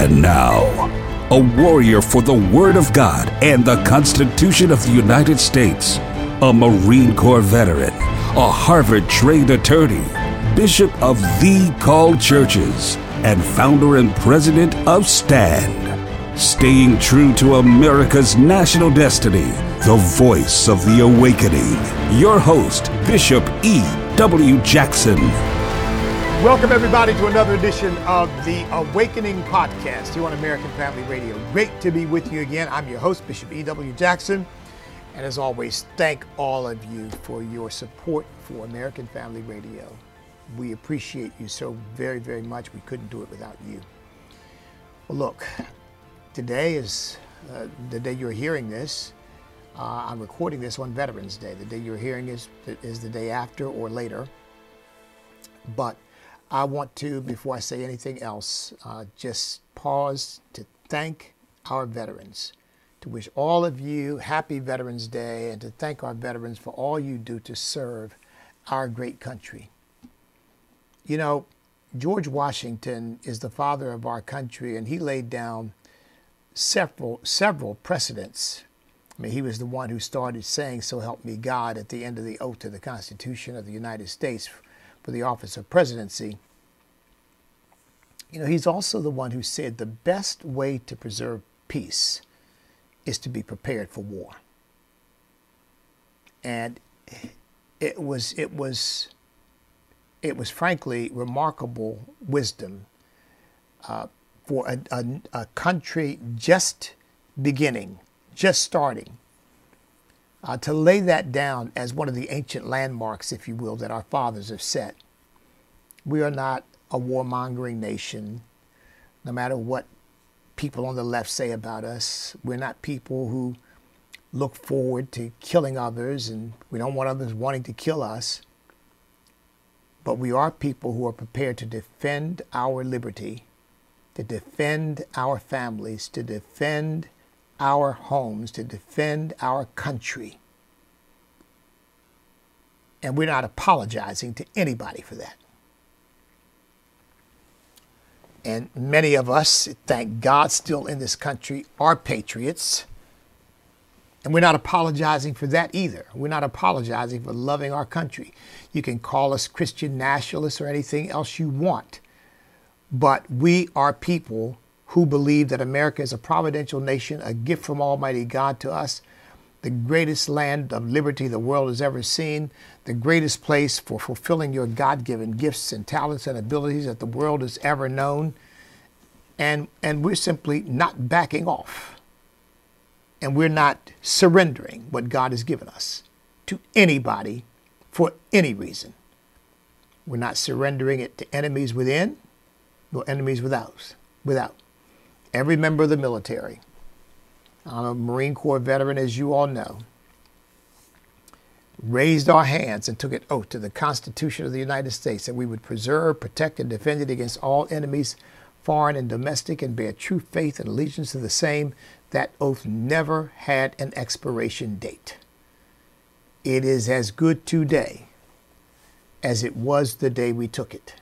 And now, a warrior for the Word of God and the Constitution of the United States, a Marine Corps veteran, a Harvard-trained attorney, Bishop of The Called Churches, and founder and president of STAND. Staying true to America's national destiny, the voice of the awakening. Your host, Bishop E.W. Jackson. Welcome, everybody, to another edition of the Awakening Podcast here on American Family Radio. Great to be with you again. I'm your host, Bishop E.W. Jackson. And as always, thank all of you for your support for American Family Radio. We appreciate you so very, very much. We couldn't do it without you. Well, look, today is the day you're hearing this. I'm recording this on Veterans Day. The day you're hearing is the day after or later. But I want to, before I say anything else, just pause to thank our veterans, to wish all of you happy Veterans Day, and to thank our veterans for all you do to serve our great country. You know, George Washington is the father of our country, and he laid down several precedents. I mean, he was the one who started saying, "So help me God," at the end of the oath to the Constitution of the United States for the office of presidency. You know, he's also the one who said the best way to preserve peace is to be prepared for war. And it was frankly remarkable wisdom for a country just beginning, just starting, to lay that down as one of the ancient landmarks, if you will, that our fathers have set. We are not a warmongering nation, no matter what people on the left say about us. We're not people who look forward to killing others, and we don't want others wanting to kill us. But we are people who are prepared to defend our liberty, to defend our families, to defend our homes, to defend our country. And we're not apologizing to anybody for that. And many of us, thank God, still in this country are patriots. And we're not apologizing for that either. We're not apologizing for loving our country. You can call us Christian nationalists or anything else you want. But we are people who believe that America is a providential nation, a gift from Almighty God to us, the greatest land of liberty the world has ever seen, the greatest place for fulfilling your God-given gifts and talents and abilities that the world has ever known. And we're simply not backing off. And we're not surrendering what God has given us to anybody for any reason. We're not surrendering it to enemies within, nor enemies without. Every member of the military, I'm a Marine Corps veteran, as you all know, raised our hands and took an oath to the Constitution of the United States that we would preserve, protect, and defend it against all enemies, foreign and domestic, and bear true faith and allegiance to the same. That oath never had an expiration date. It is as good today as it was the day we took it.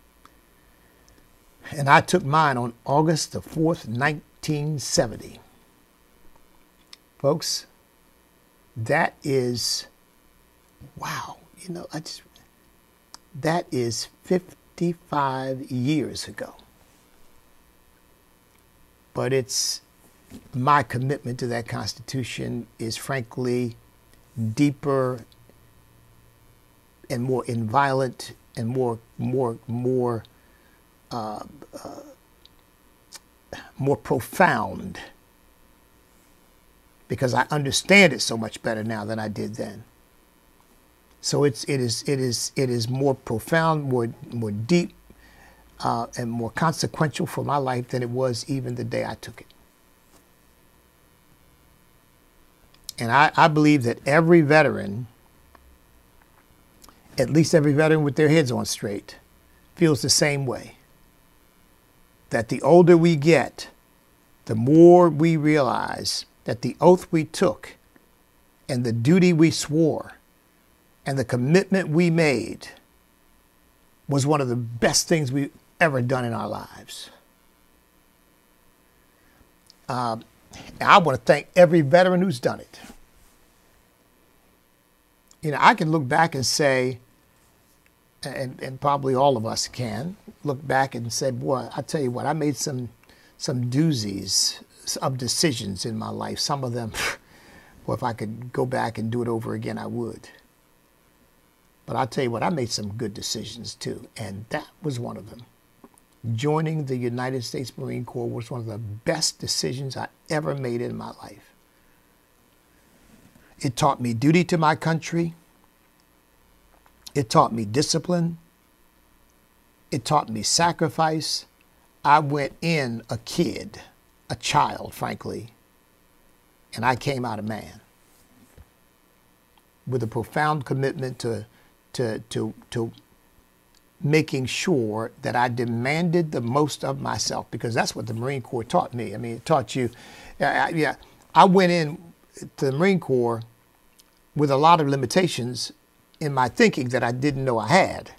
And I took mine on August the 4th, 1970. Folks, that is, wow, you know, that is 55 years ago. But my commitment to that Constitution is frankly deeper and more inviolate and more profound, because I understand it so much better now than I did then. So it is more profound, more deep, and more consequential for my life than it was even the day I took it. And I believe that every veteran, at least every veteran with their heads on straight, feels the same way. That the older we get, the more we realize that the oath we took and the duty we swore and the commitment we made was one of the best things we've ever done in our lives. I want to thank every veteran who's done it. You know, I can look back and say, and probably all of us can look back and say, boy, I tell you what, I made some doozies of decisions in my life. Some of them, well, if I could go back and do it over again, I would. But I'll tell you what, I made some good decisions too, and that was one of them. Joining the United States Marine Corps was one of the best decisions I ever made in my life. It taught me duty to my country. It taught me discipline. It taught me sacrifice. I went in a kid, a child, frankly, and I came out a man with a profound commitment to making sure that I demanded the most of myself, because that's what the Marine Corps taught me. I mean, it taught you, I went in to the Marine Corps with a lot of limitations in my thinking that I didn't know I had.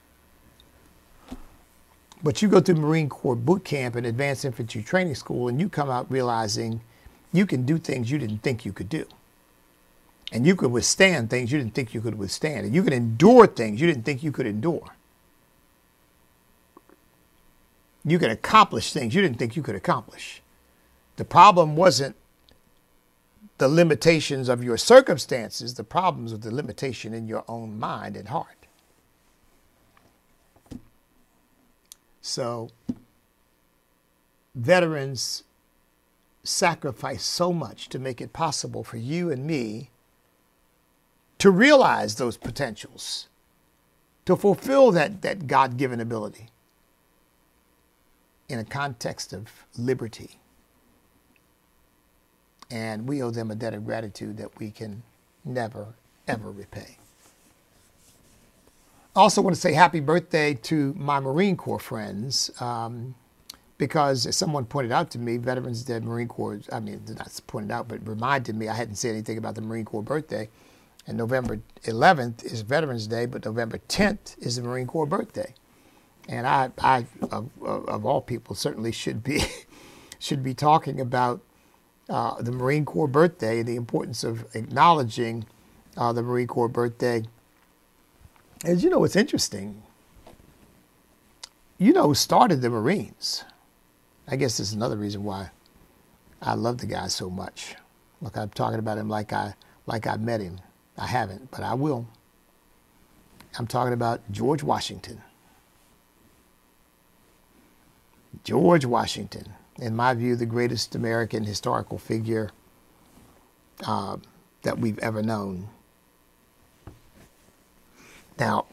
But you go through Marine Corps boot camp and advanced infantry training school, and you come out realizing you can do things you didn't think you could do. And you could withstand things you didn't think you could withstand. And you can endure things you didn't think you could endure. You can accomplish things you didn't think you could accomplish. The problem wasn't the limitations of your circumstances. The problems was the limitation in your own mind and heart. So, veterans sacrifice so much to make it possible for you and me to realize those potentials, to fulfill that God-given ability in a context of liberty. And we owe them a debt of gratitude that we can never, ever repay. I also want to say happy birthday to my Marine Corps friends, because as someone pointed out to me, Veterans Day, Marine Corps, I mean, not pointed out, but reminded me, I hadn't said anything about the Marine Corps birthday. And November 11th is Veterans Day, but November 10th is the Marine Corps birthday. And I of all people, certainly should be talking about the Marine Corps birthday, the importance of acknowledging the Marine Corps birthday. As you know, it's interesting. You know who started the Marines? I guess this is another reason why I love the guy so much. Look, I'm talking about him like I met him. I haven't, but I will. I'm talking about George Washington. George Washington, in my view, the greatest American historical figure that we've ever known. Now,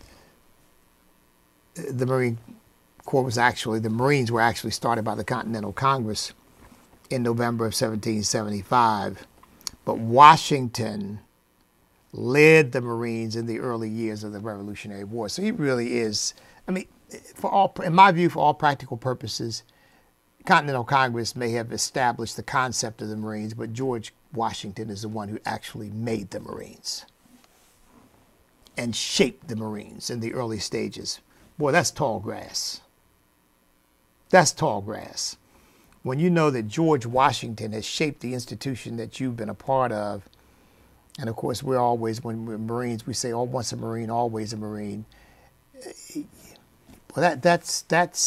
the Marines were actually started by the Continental Congress in November of 1775, but Washington led the Marines in the early years of the Revolutionary War. So he really is, I mean, in my view, for all practical purposes, Continental Congress may have established the concept of the Marines, but George Washington is the one who actually made the Marines and shaped the Marines in the early stages. Boy, that's tall grass. That's tall grass. When you know that George Washington has shaped the institution that you've been a part of, and of course, we're always, when we're Marines, we say, oh, once a Marine, always a Marine. Well, that's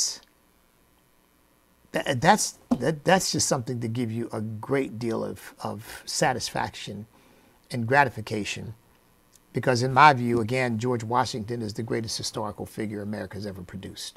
just something to give you a great deal of satisfaction and gratification. Because in my view, again, George Washington is the greatest historical figure America's ever produced.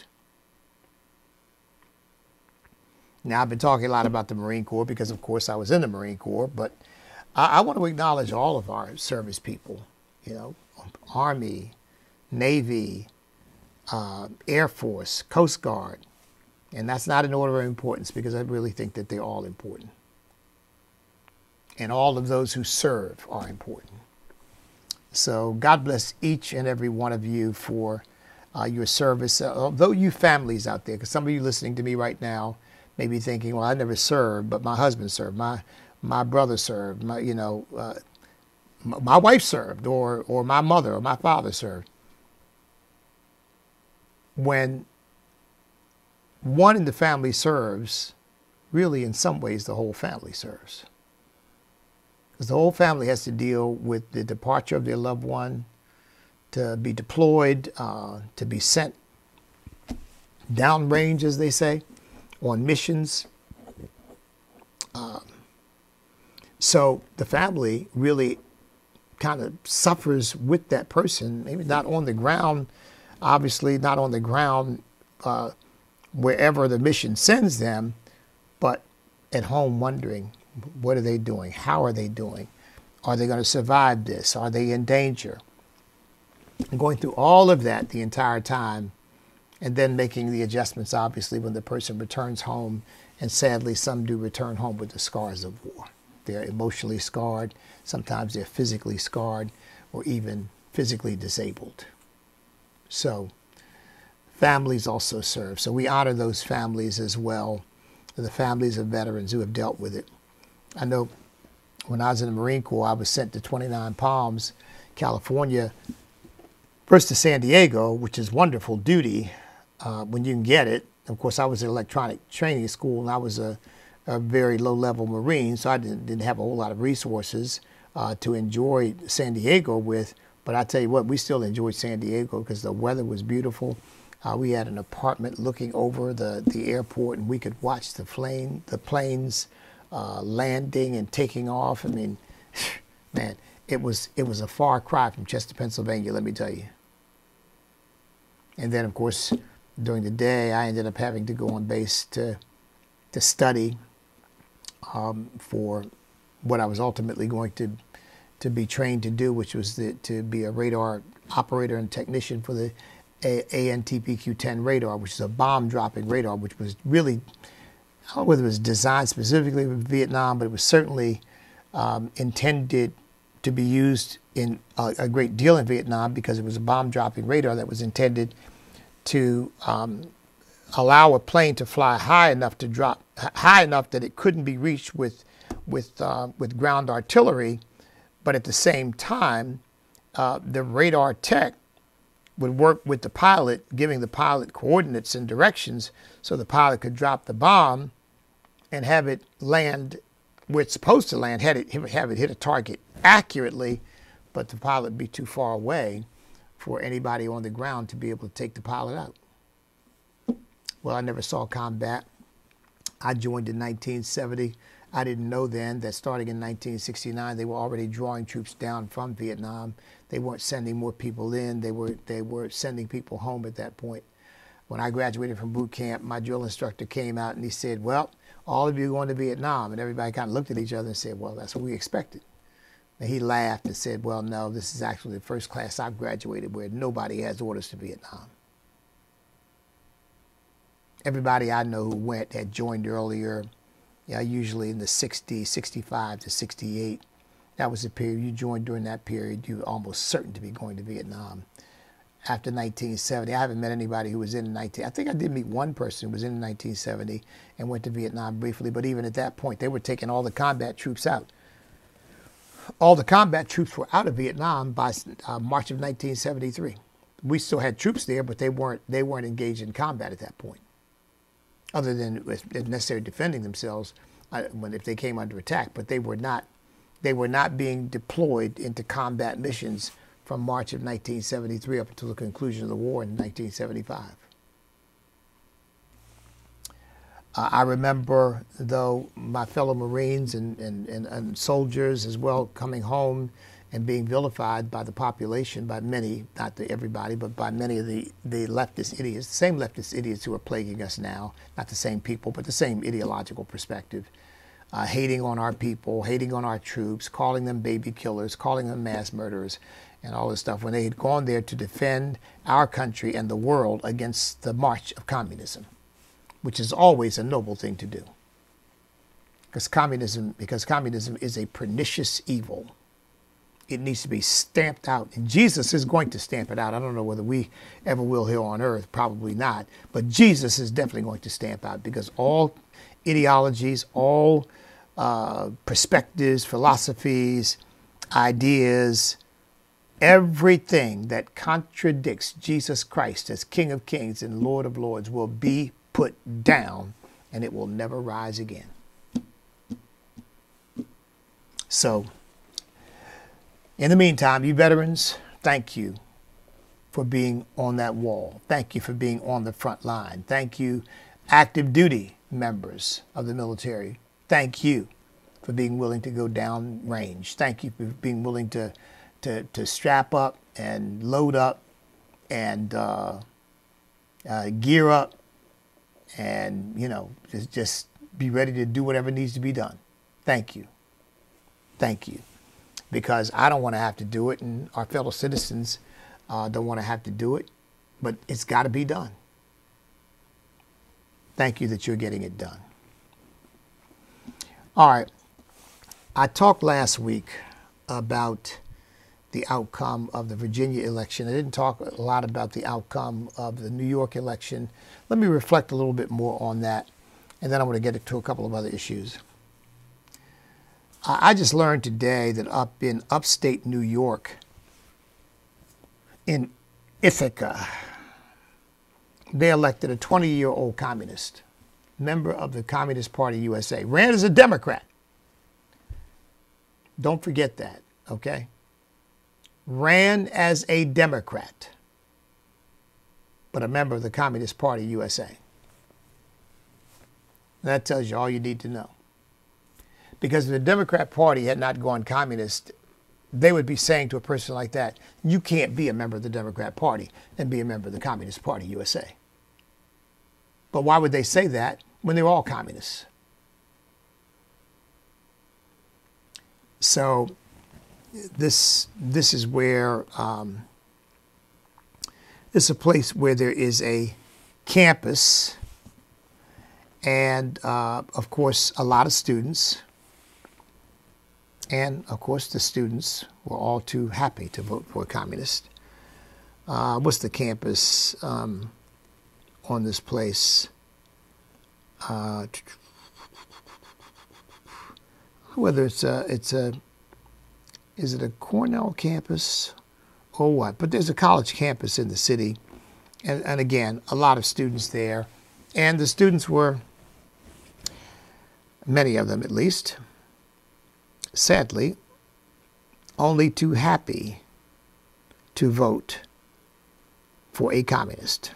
Now, I've been talking a lot about the Marine Corps because, of course, I was in the Marine Corps, but I want to acknowledge all of our service people, you know, Army, Navy, Air Force, Coast Guard. And that's not in order of importance because I really think that they're all important. And all of those who serve are important. So God bless each and every one of you for your service. Although you families out there, because some of you listening to me right now may be thinking, well, I never served, but my husband served, my brother served, my wife served, or my mother or my father served. When one in the family serves, really in some ways the whole family serves. Because the whole family has to deal with the departure of their loved one, to be deployed, to be sent downrange, as they say, on missions. So the family really kind of suffers with that person, maybe not on the ground, obviously not on the ground wherever the mission sends them, but at home wondering, what are they doing? How are they doing? Are they going to survive this? Are they in danger? And going through all of that the entire time, and then making the adjustments, obviously, when the person returns home. And sadly, some do return home with the scars of war. They're emotionally scarred. Sometimes they're physically scarred or even physically disabled. So families also serve. So we honor those families as well, the families of veterans who have dealt with it. I know when I was in the Marine Corps, I was sent to 29 Palms, California, first to San Diego, which is wonderful duty when you can get it. Of course, I was in electronic training school, and I was a very low-level Marine, so I didn't have a whole lot of resources to enjoy San Diego with. But I tell you what, we still enjoyed San Diego because the weather was beautiful. We had an apartment looking over the airport, and we could watch the planes landing and taking off. I mean, man, it was a far cry from Chester, Pennsylvania, let me tell you. And then, of course, during the day, I ended up having to go on base to study for what I was ultimately going to be trained to do, which was to be a radar operator and technician for the ANTPQ-10 radar, which is a bomb-dropping radar, which was really, I don't know whether it was designed specifically for Vietnam, but it was certainly intended to be used in a great deal in Vietnam, because it was a bomb-dropping radar that was intended to allow a plane to fly high enough to drop high enough that it couldn't be reached with ground artillery, but at the same time, the radar tech would work with the pilot, giving the pilot coordinates and directions so the pilot could drop the bomb and have it land where it's supposed to land, have it hit a target accurately, but the pilot be too far away for anybody on the ground to be able to take the pilot out. Well, I never saw combat. I joined in 1970. I didn't know then that starting in 1969, they were already drawing troops down from Vietnam. They weren't sending more people in. They were sending people home at that point. When I graduated from boot camp, my drill instructor came out and he said, well, all of you are going to Vietnam. And everybody kind of looked at each other and said, well, that's what we expected. And he laughed and said, well, no, this is actually the first class I've graduated where nobody has orders to Vietnam. Everybody I know who went had joined earlier, usually in the 60s, 65 to 68. That was the period you joined. During that period, you were almost certain to be going to Vietnam. After 1970, I haven't met anybody who was in I think I did meet one person who was in 1970 and went to Vietnam briefly, but even at that point, they were taking all the combat troops out. All the combat troops were out of Vietnam by March of 1973. We still had troops there, but they weren't engaged in combat at that point, other than if necessary defending themselves if they came under attack. But they were not being deployed into combat missions from March of 1973 up until the conclusion of the war in 1975. I remember, though, my fellow Marines and soldiers as well coming home and being vilified by the population, by many, not everybody, but by many of the leftist idiots, the same leftist idiots who are plaguing us now, not the same people, but the same ideological perspective, hating on our people, hating on our troops, calling them baby killers, calling them mass murderers, and all this stuff, when they had gone there to defend our country and the world against the march of communism, which is always a noble thing to do. Because communism is a pernicious evil. It needs to be stamped out. And Jesus is going to stamp it out. I don't know whether we ever will here on earth, probably not. But Jesus is definitely going to stamp out, because all ideologies, all perspectives, philosophies, ideas, everything that contradicts Jesus Christ as King of Kings and Lord of Lords will be put down, and it will never rise again. So, in the meantime, you veterans, thank you for being on that wall. Thank you for being on the front line. Thank you, active duty members of the military. Thank you for being willing to go down range. Thank you for being willing to strap up and load up and gear up and, you know, just be ready to do whatever needs to be done. Thank you. Thank you. Because I don't want to have to do it, and our fellow citizens don't want to have to do it, but it's got to be done. Thank you that you're getting it done. All right. I talked last week about the outcome of the Virginia election. I didn't talk a lot about the outcome of the New York election. Let me reflect a little bit more on that, and then I want to get to a couple of other issues. I just learned today that up in upstate New York, in Ithaca, they elected a 20-year-old communist, member of the Communist Party USA, ran as a Democrat. Don't forget that, okay? Ran as a Democrat, but a member of the Communist Party USA. That tells you all you need to know. Because if the Democrat Party had not gone communist, they would be saying to a person like that, you can't be a member of the Democrat Party and be a member of the Communist Party USA. But why would they say that when they're all communists? So this is where it's a place where there is a campus and, of course, a lot of students. And, of course, the students were all too happy to vote for a communist. What's the campus on this place? Whether is it a Cornell campus or what? But there's a college campus in the city. And again, a lot of students there. And the students were, many of them at least, sadly, only too happy to vote for a communist.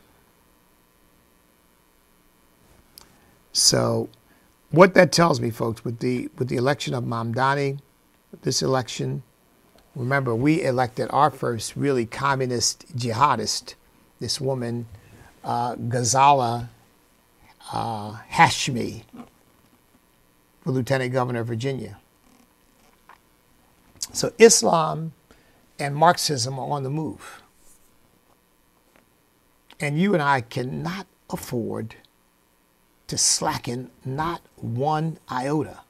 So what that tells me, folks, with the election of Mamdani, this election, remember, we elected our first really communist jihadist, this woman, Ghazala Hashmi, for Lieutenant Governor of Virginia. So Islam and Marxism are on the move. And you and I cannot afford to slacken not one iota.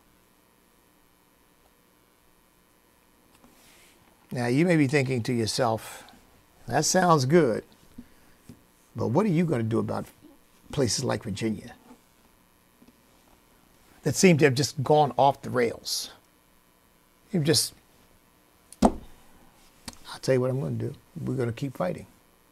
Now, you may be thinking to yourself, that sounds good, but what are you going to do about places like Virginia that seem to have just gone off the rails? You've just, I'll tell you what I'm going to do. We're going to keep fighting.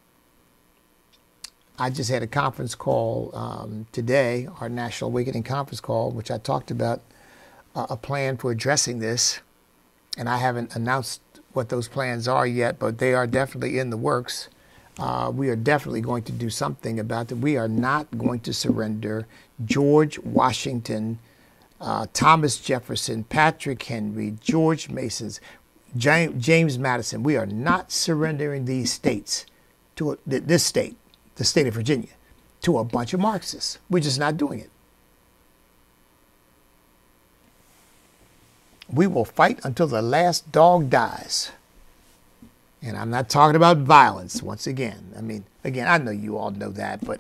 I just had a conference call today, our National Awakening conference call, which I talked about a plan for addressing this. And I haven't announced what those plans are yet, but they are definitely in the works. We are definitely going to do something about it. We are not going to surrender George Washington, Thomas Jefferson, Patrick Henry, George Mason, James Madison. We are not surrendering these states to this state, the state of Virginia, to a bunch of Marxists. We're just not doing it. We will fight until the last dog dies. And I'm not talking about violence once again. I mean, again, I know you all know that, but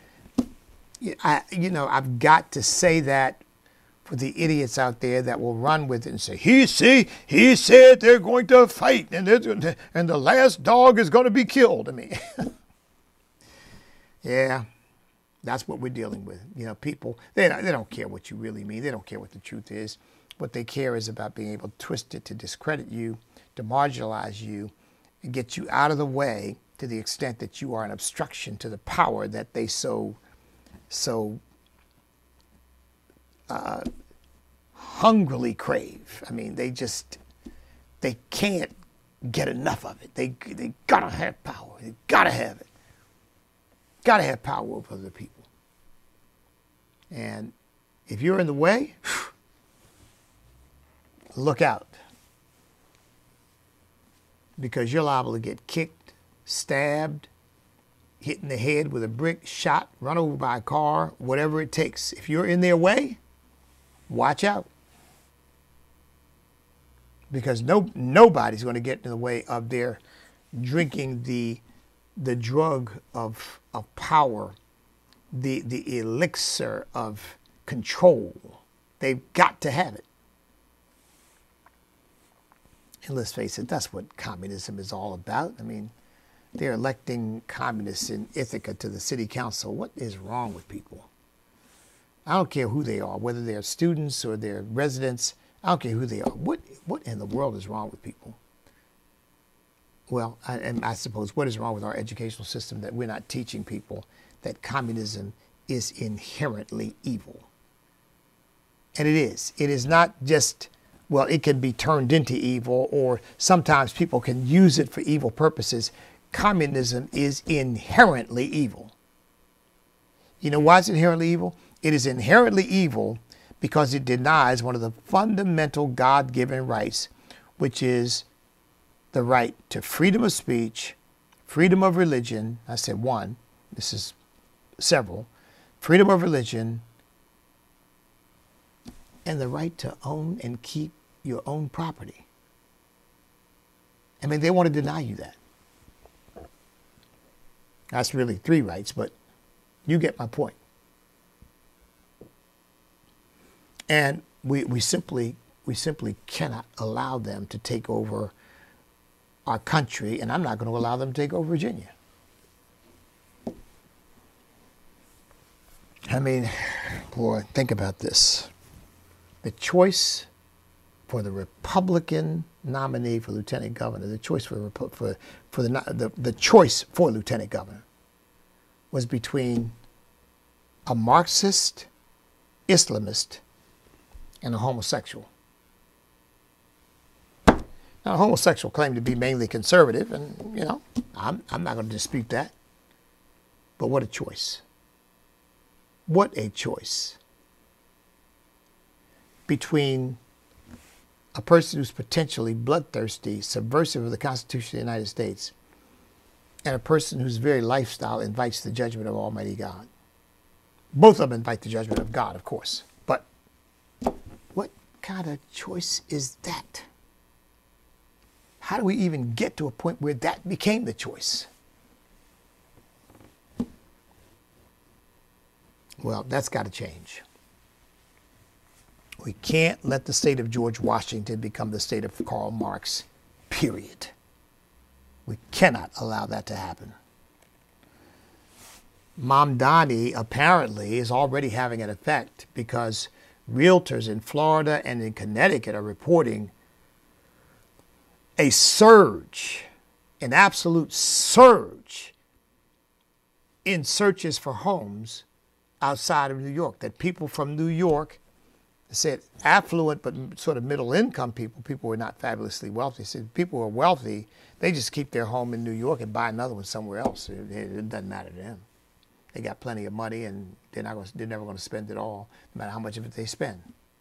I've got to say that for the idiots out there that will run with it and say, he said they're going to fight and the last dog is going to be killed. I mean, yeah, that's what we're dealing with. People, they don't care what you really mean. They don't care what the truth is. What they care is about being able to twist it, to discredit you, to marginalize you, and get you out of the way to the extent that you are an obstruction to the power that they so hungrily crave. I mean, they can't get enough of it. They gotta have power. They gotta have it. Gotta have power over other people. And if you're in the way, look out. Because you're liable to get kicked, stabbed, hit in the head with a brick, shot, run over by a car, whatever it takes. If you're in their way, watch out. Because nobody's going to get in the way of their drinking the drug of power, the elixir of control. They've got to have it. And let's face it, that's what communism is all about. I mean, they're electing communists in Ithaca to the city council. What is wrong with people? I don't care who they are, whether they're students or they're residents. I don't care who they are. What in the world is wrong with people? Well, I suppose what is wrong with our educational system that we're not teaching people that communism is inherently evil. And it is. It is not just, well, it can be turned into evil, or sometimes people can use it for evil purposes. Communism is inherently evil. You know why it's inherently evil? It is inherently evil because it denies one of the fundamental God-given rights, which is the right to freedom of speech, freedom of religion. I said one, this is several. Freedom of religion, and the right to own and keep your own property. I mean, they want to deny you that. That's really three rights, but you get my point. And we simply cannot allow them to take over our country, and I'm not going to allow them to take over Virginia. I mean, boy, think about this. The choice for the Republican nominee for lieutenant governor, the choice the choice for lieutenant governor was between a Marxist, Islamist, and a homosexual. Now, a homosexual claimed to be mainly conservative, and, you know, I'm not going to dispute that. But what a choice. What a choice. Between a person who's potentially bloodthirsty, subversive of the Constitution of the United States, and a person whose very lifestyle invites the judgment of Almighty God. Both of them invite the judgment of God, of course. But what kind of choice is that? How do we even get to a point where that became the choice? Well, that's got to change. We can't let the state of George Washington become the state of Karl Marx, period. We cannot allow that to happen. Mamdani apparently is already having an effect because realtors in Florida and in Connecticut are reporting a surge, an absolute surge in searches for homes outside of New York. That people from New York, said affluent but sort of middle income people who are not fabulously wealthy, said people who are wealthy, they just keep their home in New York and buy another one somewhere else. It doesn't matter to them. They got plenty of money and they're never going to spend it all, no matter how much of it they spend.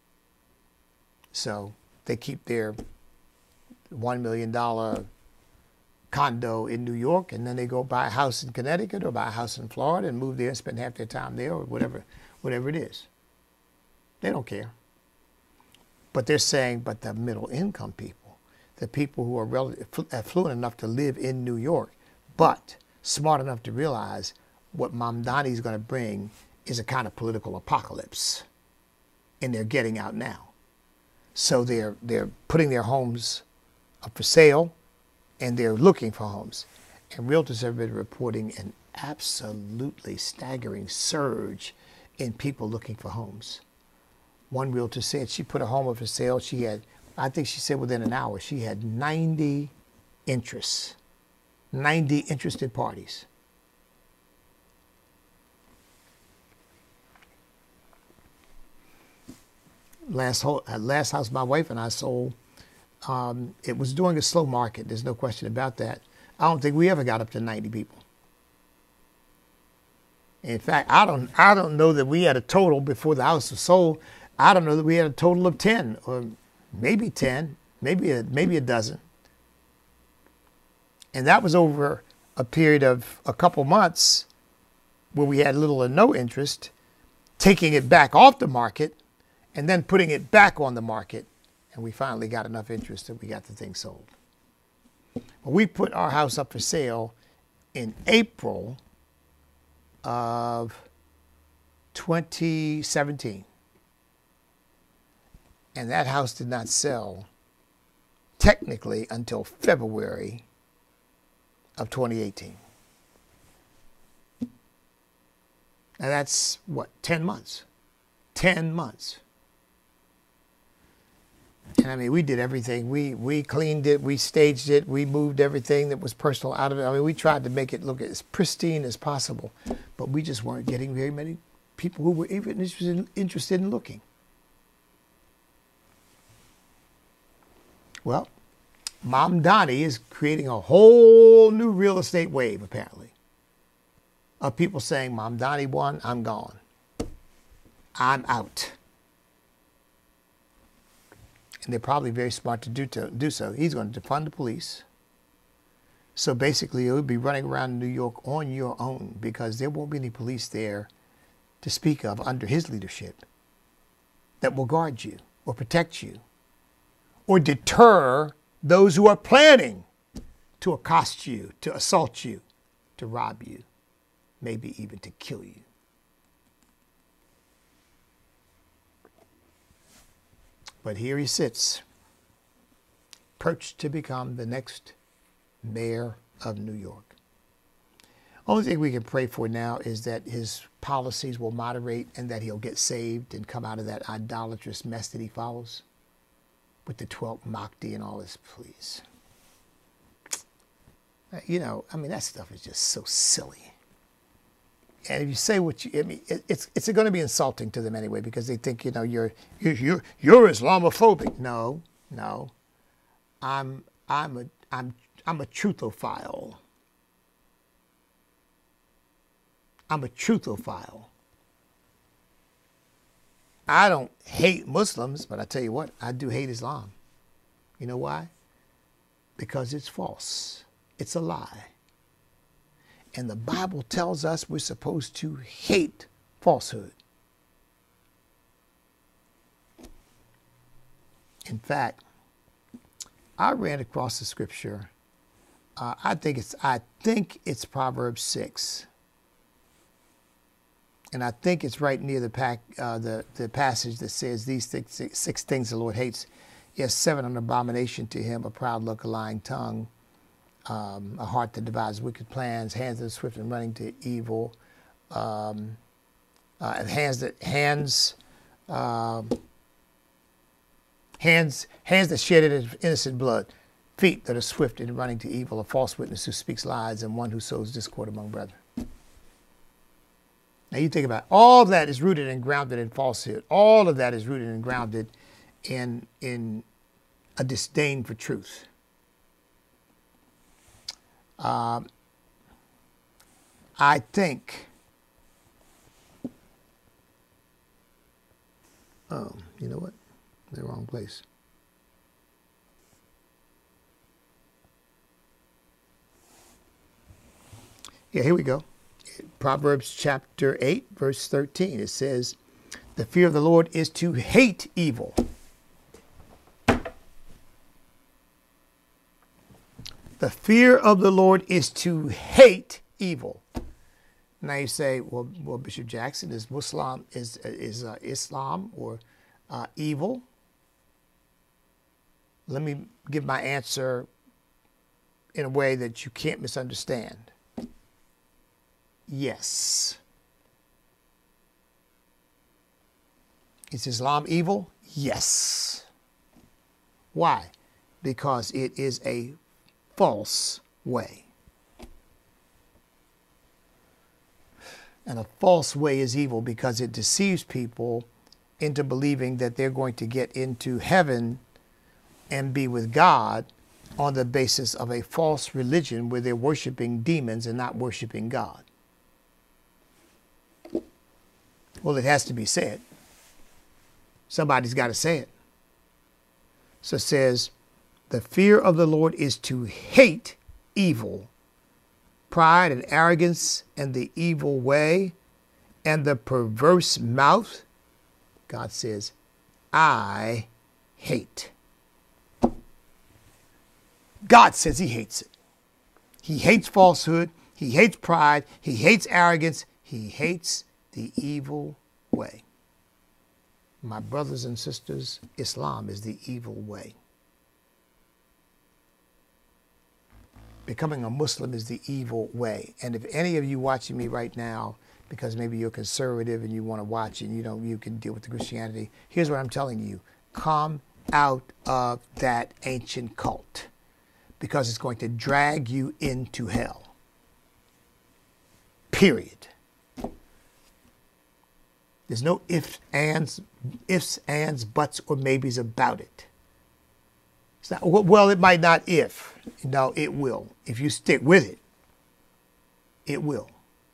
So they keep their $1 million condo in New York, and then they go buy a house in Connecticut or buy a house in Florida and move there and spend half their time there, or whatever it is. They don't care. But they're saying, but the middle income people, the people who are affluent enough to live in New York, but smart enough to realize what Mamdani is going to bring is a kind of political apocalypse, and they're getting out now. So they're putting their homes up for sale, and they're looking for homes. And realtors have been reporting an absolutely staggering surge in people looking for homes. One realtor said she put a home up for sale. She had, I think she said within an hour, she had 90 interests, 90 interested parties. last house my wife and I sold, it was during a slow market. There's no question about that. I don't think we ever got up to 90 people. In fact, I don't know that we had a total before the house was sold. I don't know that we had a total of 10 or maybe 10, maybe a dozen. And that was over a period of a couple months where we had little or no interest, taking it back off the market and then putting it back on the market. And we finally got enough interest that we got the thing sold. Well, we put our house up for sale in April of 2017. And that house did not sell technically until February of 2018. And that's what, 10 months? 10 months. And I mean, we did everything. We cleaned it, we staged it, we moved everything that was personal out of it. I mean, we tried to make it look as pristine as possible, but we just weren't getting very many people who were even interested in looking. Well, Mom Donnie is creating a whole new real estate wave, apparently, of people saying, Mom Donnie won, I'm gone. I'm out. And they're probably very smart to do so. He's going to defund the police. So basically, you'll be running around New York on your own because there won't be any police there to speak of under his leadership that will guard you or protect you or deter those who are planning to accost you, to assault you, to rob you, maybe even to kill you. But here he sits, perched to become the next mayor of New York. Only thing we can pray for now is that his policies will moderate and that he'll get saved and come out of that idolatrous mess that he follows with the 12th Mahdi and all this, please. You know, I mean, that stuff is just so silly. And if you say what you, I mean, it's going to be insulting to them anyway because they think, you know, you're Islamophobic. No, I'm a truthophile. I'm a truthophile. I don't hate Muslims, but I tell you what, I do hate Islam. You know why? Because it's false. It's a lie. And the Bible tells us we're supposed to hate falsehood. In fact, I ran across the scripture. I think it's Proverbs 6. And I think it's right near the passage that says these six things the Lord hates. Yes, 7 an abomination to him, a proud look, a lying tongue, a heart that devises wicked plans, hands that are swift and running to evil, hands that shed innocent blood, feet that are swift in running to evil, a false witness who speaks lies, and one who sows discord among brethren. Now you think about it, all of that is rooted and grounded in falsehood. All of that is rooted and grounded in a disdain for truth. I think, you know what? I'm in the wrong place. Yeah, here we go. Proverbs chapter 8, verse 13. It says, the fear of the Lord is to hate evil. The fear of the Lord is to hate evil. Now you say, well, Bishop Jackson, is Islam or evil? Let me give my answer in a way that you can't misunderstand. Yes. Is Islam evil? Yes. Why? Because it is a false way. And a false way is evil because it deceives people into believing that they're going to get into heaven and be with God on the basis of a false religion where they're worshiping demons and not worshiping God. Well, it has to be said. Somebody's got to say it. So it says, the fear of the Lord is to hate evil, pride and arrogance and the evil way and the perverse mouth. God says, I hate. God says he hates it. He hates falsehood. He hates pride. He hates arrogance. He hates the evil way. My brothers and sisters, Islam is the evil way. Becoming a Muslim is the evil way. And if any of you watching me right now, because maybe you're conservative and you want to watch and you can deal with the Christianity, here's what I'm telling you. Come out of that ancient cult, because it's going to drag you into hell. Period. There's no ifs, ands, buts, or maybes about it. It's not, well, it might not if. No, it will. If you stick with it, it will.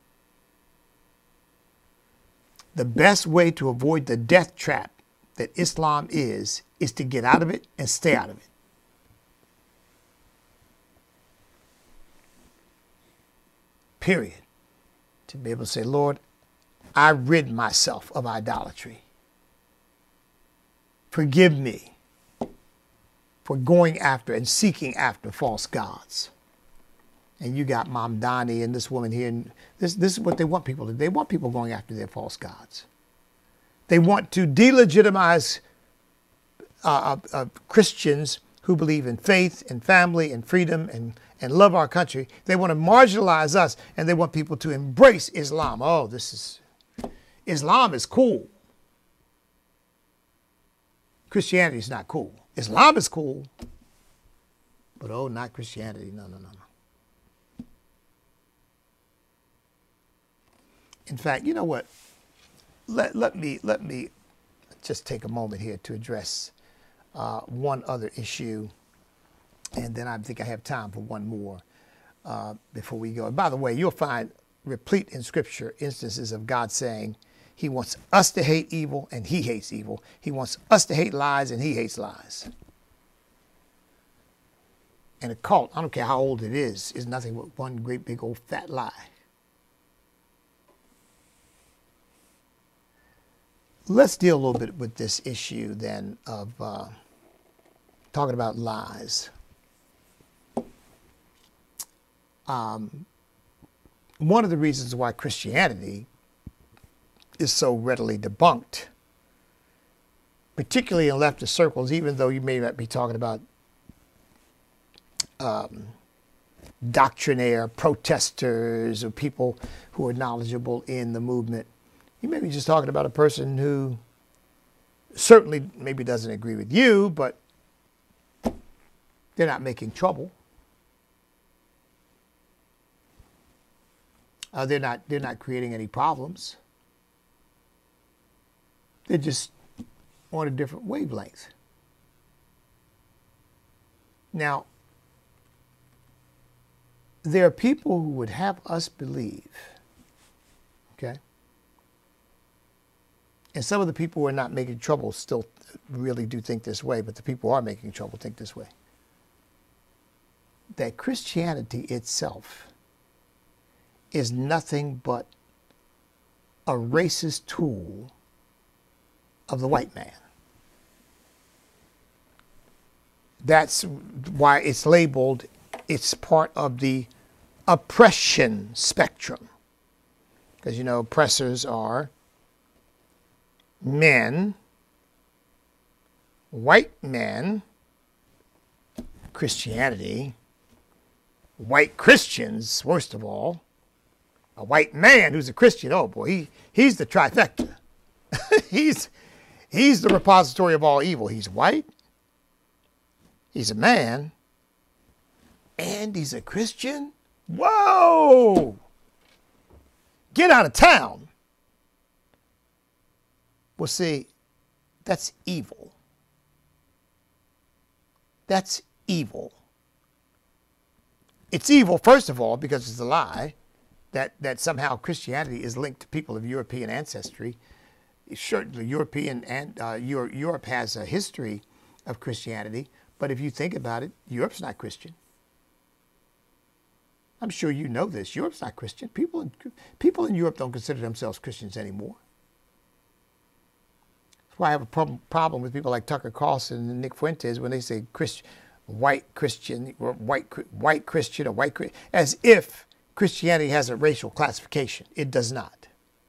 The best way to avoid the death trap that Islam is to get out of it and stay out of it. Period. To be able to say, Lord, I rid myself of idolatry. Forgive me for going after and seeking after false gods. And you got Mamdani and this woman here. And this is what they want people to do. They want people going after their false gods. They want to delegitimize Christians who believe in faith and family and freedom and love our country. They want to marginalize us, and they want people to embrace Islam. Oh, Islam is cool. Christianity is not cool. Islam is cool, but oh, not Christianity. No. In fact, you know what? Let me just take a moment here to address one other issue, and then I think I have time for one more before we go. And by the way, you'll find replete in Scripture instances of God saying he wants us to hate evil and he hates evil. He wants us to hate lies and he hates lies. And a cult, I don't care how old it is nothing but one great big old fat lie. Let's deal a little bit with this issue then of talking about lies. One of the reasons why Christianity is so readily debunked, particularly in leftist circles, even though you may not be talking about doctrinaire protesters or people who are knowledgeable in the movement. You may be just talking about a person who certainly maybe doesn't agree with you, but they're not making trouble. They're not creating any problems. They're just on a different wavelength. Now, there are people who would have us believe, okay? And some of the people who are not making trouble still really do think this way, but the people who are making trouble think this way. That Christianity itself is nothing but a racist tool of the white man. That's why it's labeled, it's part of the oppression spectrum. Because, you know, oppressors are men, white men, Christianity, white Christians, worst of all, a white man who's a Christian, oh boy, he's the trifecta. he's the repository of all evil. He's white, he's a man, and he's a Christian? Whoa! Get out of town. Well, see, That's evil. That's evil. It's evil, first of all, because it's a lie that somehow Christianity is linked to people of European ancestry. Certainly, Europe has a history of Christianity, but if you think about it, Europe's not Christian. I'm sure you know this. Europe's not Christian. People in Europe don't consider themselves Christians anymore. That's why I have a problem with people like Tucker Carlson and Nick Fuentes when they say white Christian, or white Christian, or white Christian, as if Christianity has a racial classification. It does not.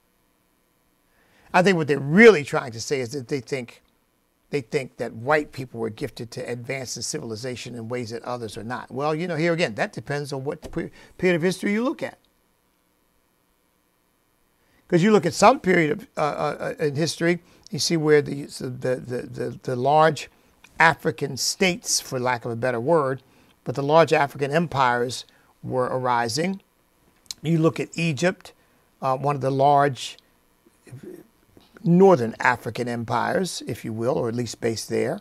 I think what they're really trying to say is that they think that white people were gifted to advance in civilization in ways that others are not. Well, here again, that depends on what period of history you look at. Because you look at some period of in history, you see where the large African states, for lack of a better word, but the large African empires were arising. You look at Egypt, one of the large northern African empires, if you will, or at least based there.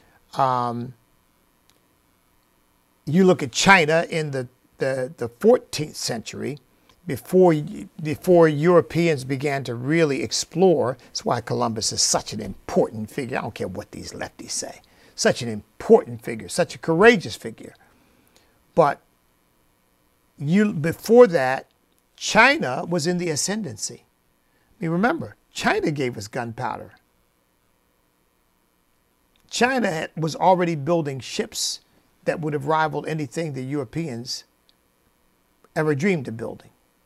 You look at China in the 14th century, before Europeans began to really explore. That's why Columbus is such an important figure. I don't care what these lefties say. Such an important figure, such a courageous figure. But before that, China was in the ascendancy. I mean, remember, China gave us gunpowder. China was already building ships that would have rivaled anything the Europeans ever dreamed of building.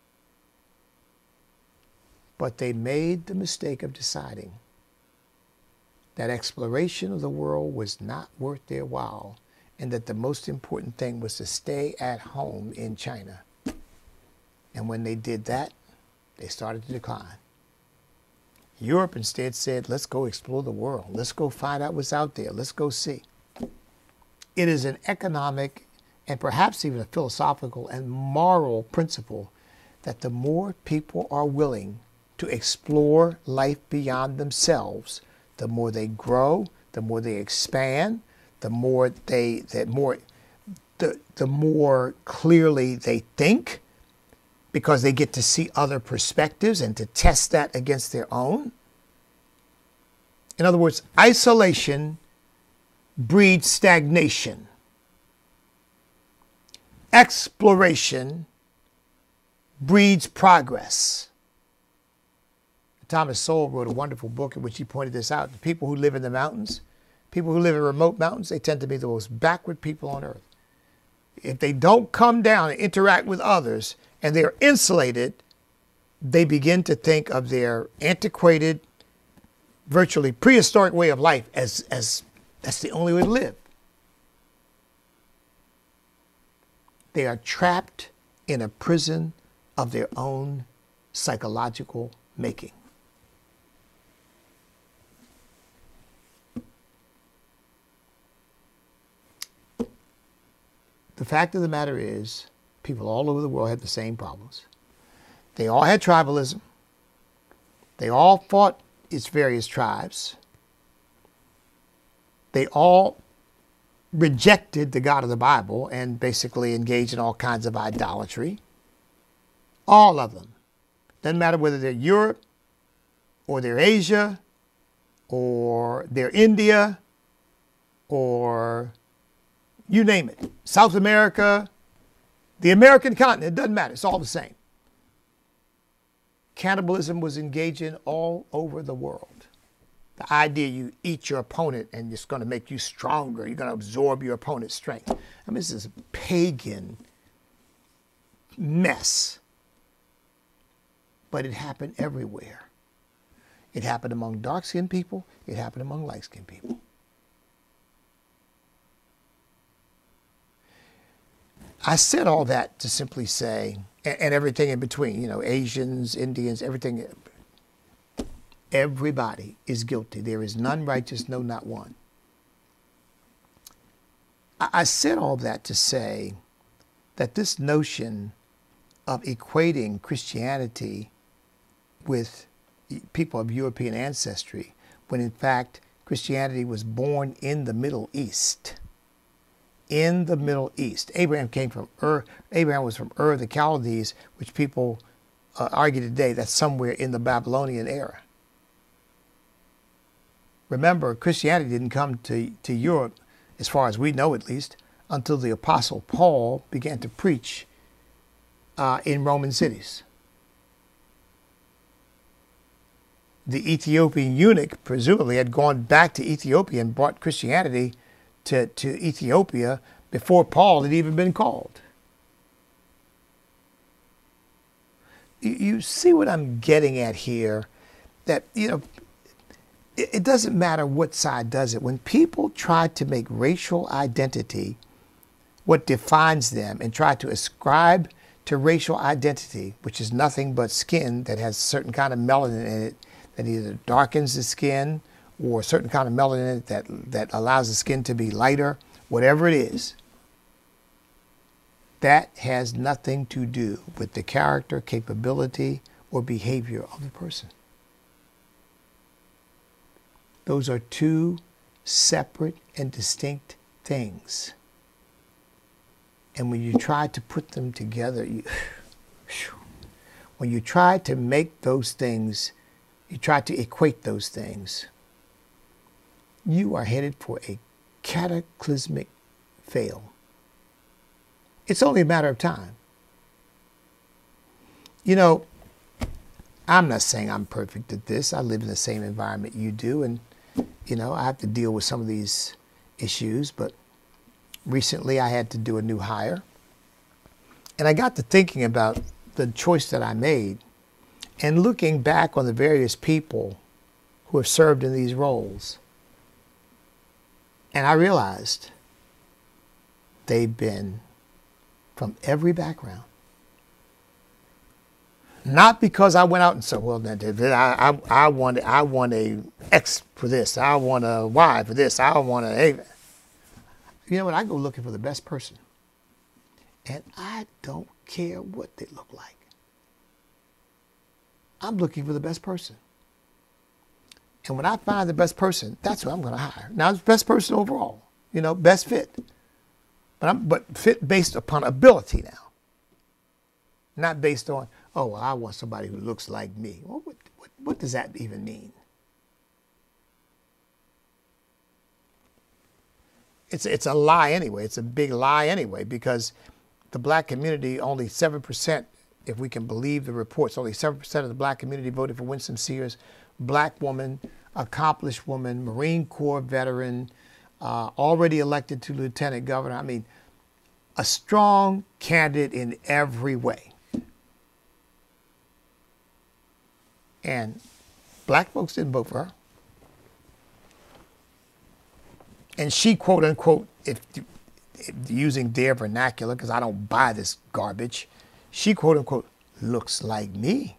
But they made the mistake of deciding that exploration of the world was not worth their while, and that the most important thing was to stay at home in China. And when they did that, they started to decline. Europe instead said, let's go explore the world. Let's go find out what's out there. Let's go see. It is an economic and perhaps even a philosophical and moral principle that the more people are willing to explore life beyond themselves, the more they grow, the more they expand, the more clearly they think, because they get to see other perspectives and to test that against their own. In other words, isolation breeds stagnation. Exploration breeds progress. Thomas Sowell wrote a wonderful book in which he pointed this out. The people who live in the mountains, people who live in remote mountains, they tend to be the most backward people on earth. If they don't come down and interact with others, and they're insulated, they begin to think of their antiquated, virtually prehistoric way of life as that's the only way to live. They are trapped in a prison of their own psychological making. The fact of the matter is, people all over the world had the same problems. They all had tribalism. They all fought its various tribes. They all rejected the God of the Bible and basically engaged in all kinds of idolatry. All of them. Doesn't matter whether they're Europe or they're Asia or they're India or you name it. South America, the American continent, it doesn't matter. It's all the same. Cannibalism was engaged in all over the world. The idea you eat your opponent and it's going to make you stronger. You're going to absorb your opponent's strength. I mean, this is a pagan mess. But it happened everywhere. It happened among dark-skinned people. It happened among light-skinned people. I said all that to simply say, and everything in between, you know, Asians, Indians, everything, everybody is guilty. There is none righteous, no, not one. I said all that to say that this notion of equating Christianity with people of European ancestry, when in fact Christianity was born in the Middle East. In the Middle East. Abraham came from Ur. Abraham was from Ur the Chaldees, which people argue today that's somewhere in the Babylonian era. Remember, Christianity didn't come to Europe, as far as we know at least, until the Apostle Paul began to preach in Roman cities. The Ethiopian eunuch presumably had gone back to Ethiopia and brought Christianity to Ethiopia before Paul had even been called. You see what I'm getting at here? That, it doesn't matter what side does it. When people try to make racial identity what defines them and try to ascribe to racial identity, which is nothing but skin that has a certain kind of melanin in it that either darkens the skin or a certain kind of melanin in it that allows the skin to be lighter, whatever it is, that has nothing to do with the character, capability, or behavior of the person. Those are two separate and distinct things. And when you try to put them together, when you try to make those things, you try to equate those things, you are headed for a cataclysmic fail. It's only a matter of time. I'm not saying I'm perfect at this. I live in the same environment you do, and I have to deal with some of these issues, but recently I had to do a new hire. And I got to thinking about the choice that I made and looking back on the various people who have served in these roles. And I realized they've been from every background. Not because I went out and said, well, I want a X for this. I want a Y for this. I want a A. You know what? I go looking for the best person. And I don't care what they look like. I'm looking for the best person. And when I find the best person, that's who I'm going to hire. Now, it's best person overall, best fit. But fit based upon ability now. Not based on, oh, well, I want somebody who looks like me. Well, what does that even mean? It's a lie anyway. It's a big lie anyway, because the black community, only 7%, if we can believe the reports, only 7% of the black community voted for Winsome Sears. Black woman, accomplished woman, Marine Corps veteran, already elected to lieutenant governor. I mean, a strong candidate in every way. And black folks didn't vote for her. And she, quote unquote, if using their vernacular, because I don't buy this garbage, she, quote unquote, looks like me.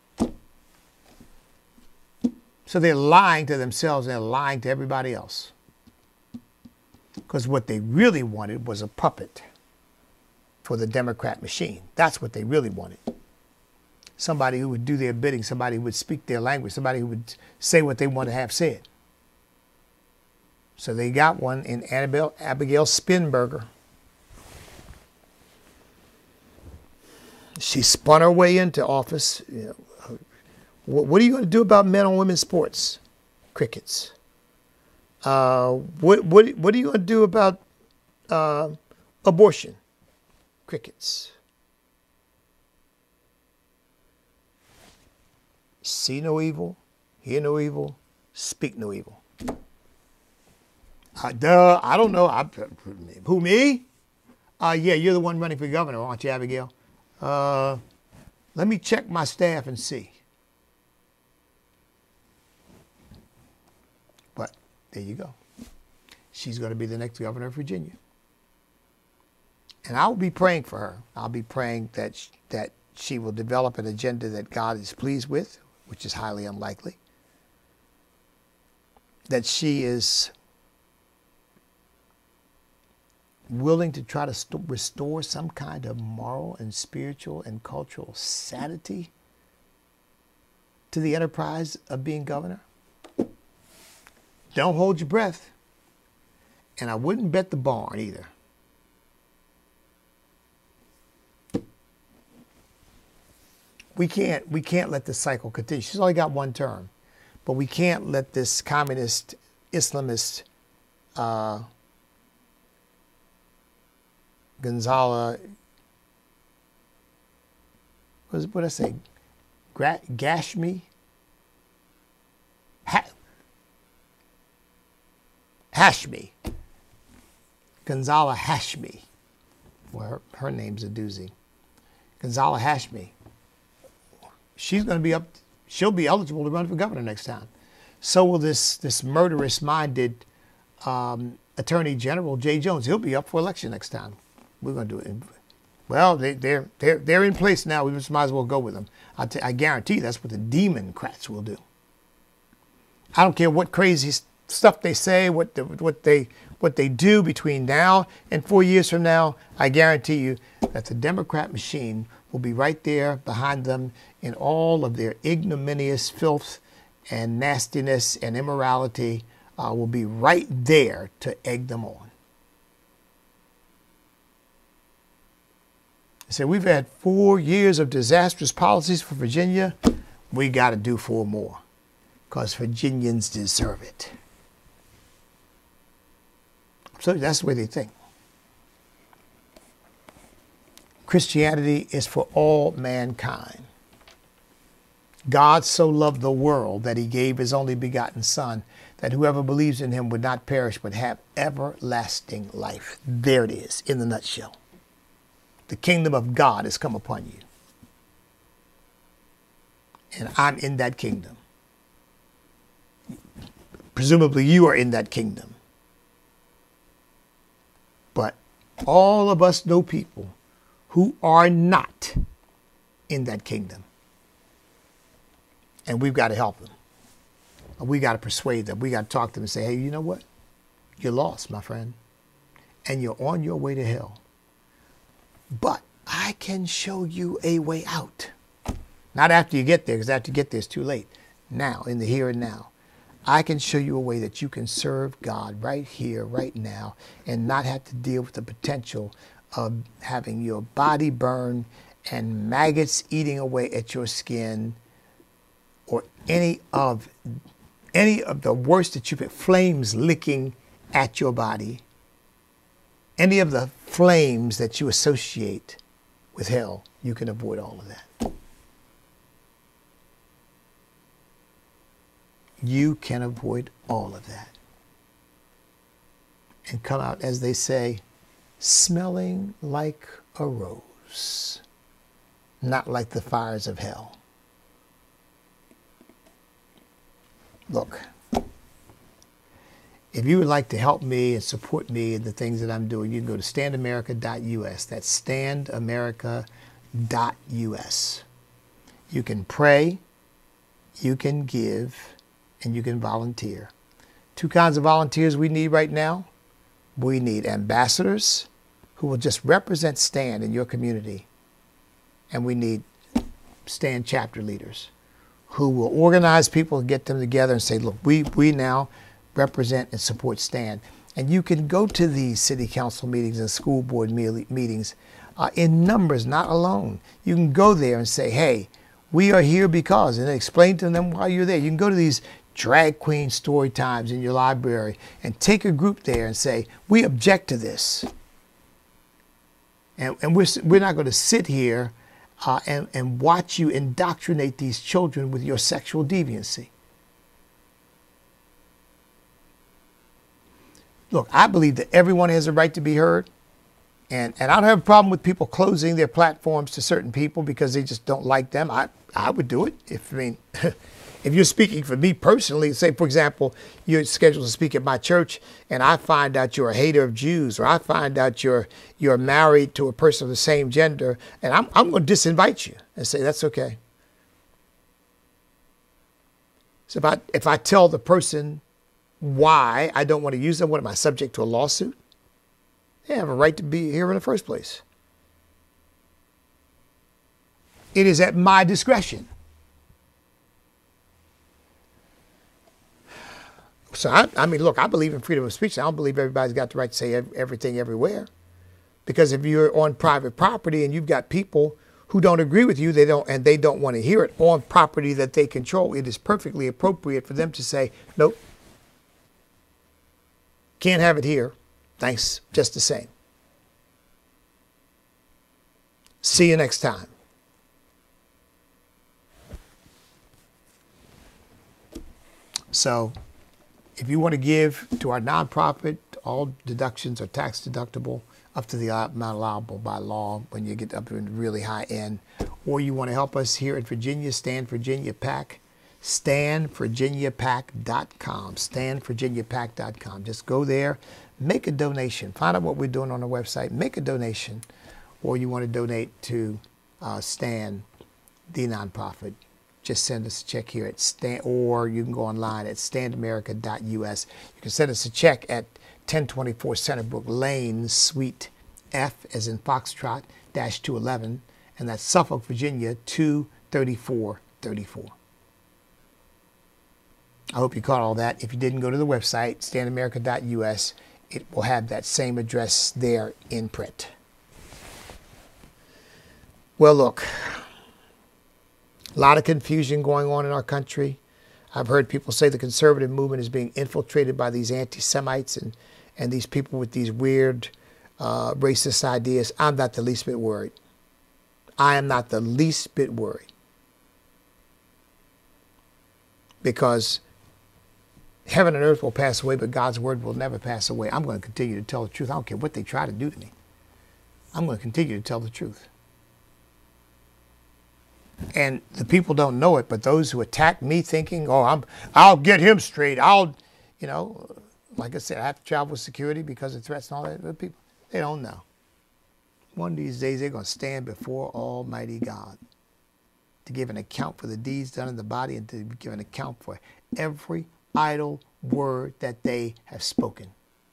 So they're lying to themselves and they're lying to everybody else. Because what they really wanted was a puppet for the Democrat machine. That's what they really wanted. Somebody who would do their bidding, somebody who would speak their language, somebody who would say what they want to have said. So they got one in Abigail Spanberger. She spun her way into office. What are you going to do about men on women's sports? Crickets. What are you going to do about abortion? Crickets. See no evil, hear no evil, speak no evil. I don't know. Who, me? Yeah, you're the one running for governor, aren't you, Abigail? Let me check my staff and see. But there you go. She's going to be the next governor of Virginia. And I'll be praying for her. I'll be praying that she will develop an agenda that God is pleased with, which is highly unlikely. That she is willing to try to restore some kind of moral and spiritual and cultural sanity to the enterprise of being governor. don't hold your breath. And I wouldn't bet the barn either. We can't let this cycle continue. She's only got one term. But we can't let this communist, Islamist, Gonzalo, what did I say? Gashmi? Hashmi. Gonzalo Hashmi. Well, her name's a doozy. Gonzalo Hashmi. She's going to be up. She'll be eligible to run for governor next time. So will this murderous-minded Attorney General Jay Jones. He'll be up for election next time. We're going to do it. Well, they're in place now. We just might as well go with them. I guarantee that's what the Democrats will do. I don't care what crazy stuff they say, what they do between now and 4 years from now. I guarantee you that the Democrat machine will be right there behind them in all of their ignominious filth and nastiness and immorality. Will be right there to egg them on. So we've had 4 years of disastrous policies for Virginia. We got to do 4 more because Virginians deserve it. So that's the way they think. Christianity is for all mankind. God so loved the world that he gave his only begotten Son, that whoever believes in him would not perish but have everlasting life. There it is in the nutshell. The kingdom of God has come upon you. And I'm in that kingdom. Presumably you are in that kingdom. But all of us know people who are not in that kingdom. And we've got to help them. We got to persuade them. We got to talk to them and say, hey, you know what? You're lost, my friend. And you're on your way to hell. But I can show you a way out. Not after you get there, because after you get there, it's too late. Now, in the here and now. I can show you a way that you can serve God right here, right now, and not have to deal with the potential of having your body burn and maggots eating away at your skin, or any of the worst that you've had, flames licking at your body, any of the flames that you associate with hell. You can avoid all of that. You can avoid all of that and come out, as they say, smelling like a rose, not like the fires of hell. Look, if you would like to help me and support me in the things that I'm doing, you can go to standamerica.us. That's standamerica.us. You can pray, you can give, and you can volunteer. 2 kinds of volunteers we need right now. We need ambassadors who will just represent STAND in your community. And we need STAND chapter leaders who will organize people and get them together and say, look, we now represent and support STAND. And you can go to these city council meetings and school board meetings in numbers, not alone. You can go there and say, hey, we are here because, and explain to them why you're there. You can go to these drag queen story times in your library and take a group there and say, we object to this. And we're not going to sit here and watch you indoctrinate these children with your sexual deviancy. Look, I believe that everyone has a right to be heard. And I don't have a problem with people closing their platforms to certain people because they just don't like them. I would do it. If you're speaking for me personally, say, for example, you're scheduled to speak at my church and I find out you're a hater of Jews, or I find out you're married to a person of the same gender, and I'm going to disinvite you and say, that's okay. So if I tell the person why I don't want to use them, what am I, subject to a lawsuit? They have a right to be here in the first place. It is at my discretion. So, I mean, look, I believe in freedom of speech. I don't believe everybody's got the right to say everything everywhere. Because if you're on private property and you've got people who don't agree with you, they don't want to hear it on property that they control, it is perfectly appropriate for them to say, nope, can't have it here. Thanks, just the same. See you next time. So, if you want to give to our nonprofit, all deductions are tax deductible up to the amount allowable by law when you get up in the really high end. Or you want to help us here at Virginia, Stand Virginia PAC, StandVirginiaPAC.com, StandVirginiaPAC.com. Just go there, make a donation. Find out what we're doing on the website, make a donation. Or you want to donate to Stand, the nonprofit. Just send us a check here at Stand, or you can go online at standamerica.us. You can send us a check at 1024 Centerbrook Lane, Suite F, as in Foxtrot, -211, and that's Suffolk, Virginia, 23434. I hope you caught all that. If you didn't, go to the website, standamerica.us. It will have that same address there in print. Well, look, a lot of confusion going on in our country. I've heard people say the conservative movement is being infiltrated by these anti-Semites and these people with these weird racist ideas. I'm not the least bit worried. I am not the least bit worried. Because heaven and earth will pass away, but God's word will never pass away. I'm going to continue to tell the truth. I don't care what they try to do to me. I'm going to continue to tell the truth. And the people don't know it, but those who attack me thinking, oh, I'll get him straight. Like I said, I have to travel with security because of threats and all that. But people, they don't know. One of these days, they're going to stand before Almighty God to give an account for the deeds done in the body and to give an account for every idle word that they have spoken.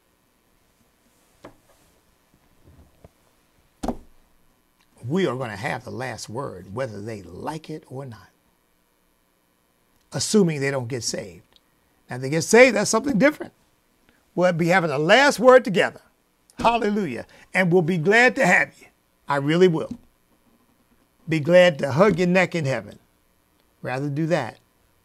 We are going to have the last word, whether they like it or not. Assuming they don't get saved. Now, if they get saved, that's something different. We'll be having the last word together. Hallelujah. And we'll be glad to have you. I really will. Be glad to hug your neck in heaven. Rather do that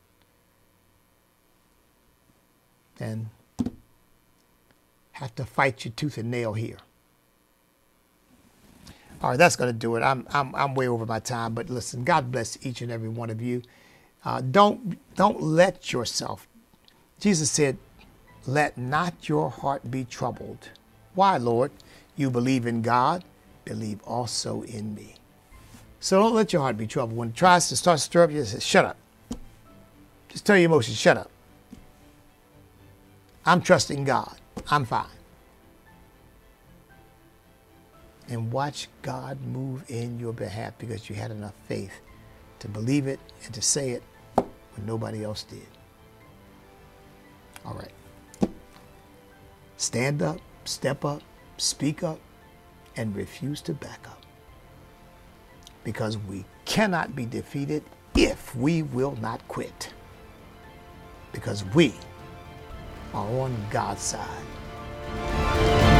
than have to fight you tooth and nail here. All right, that's going to do it. I'm way over my time, but listen, God bless each and every one of you. Don't let yourself. Jesus said, "Let not your heart be troubled." Why, Lord? You believe in God, believe also in me. So don't let your heart be troubled. When it tries to start to stir up, you just say, "Shut up." Just tell your emotions, "Shut up. I'm trusting God. I'm fine." And watch God move in your behalf because you had enough faith to believe it and to say it when nobody else did. All right. Stand up, step up, speak up, and refuse to back up. Because we cannot be defeated if we will not quit. Because we are on God's side.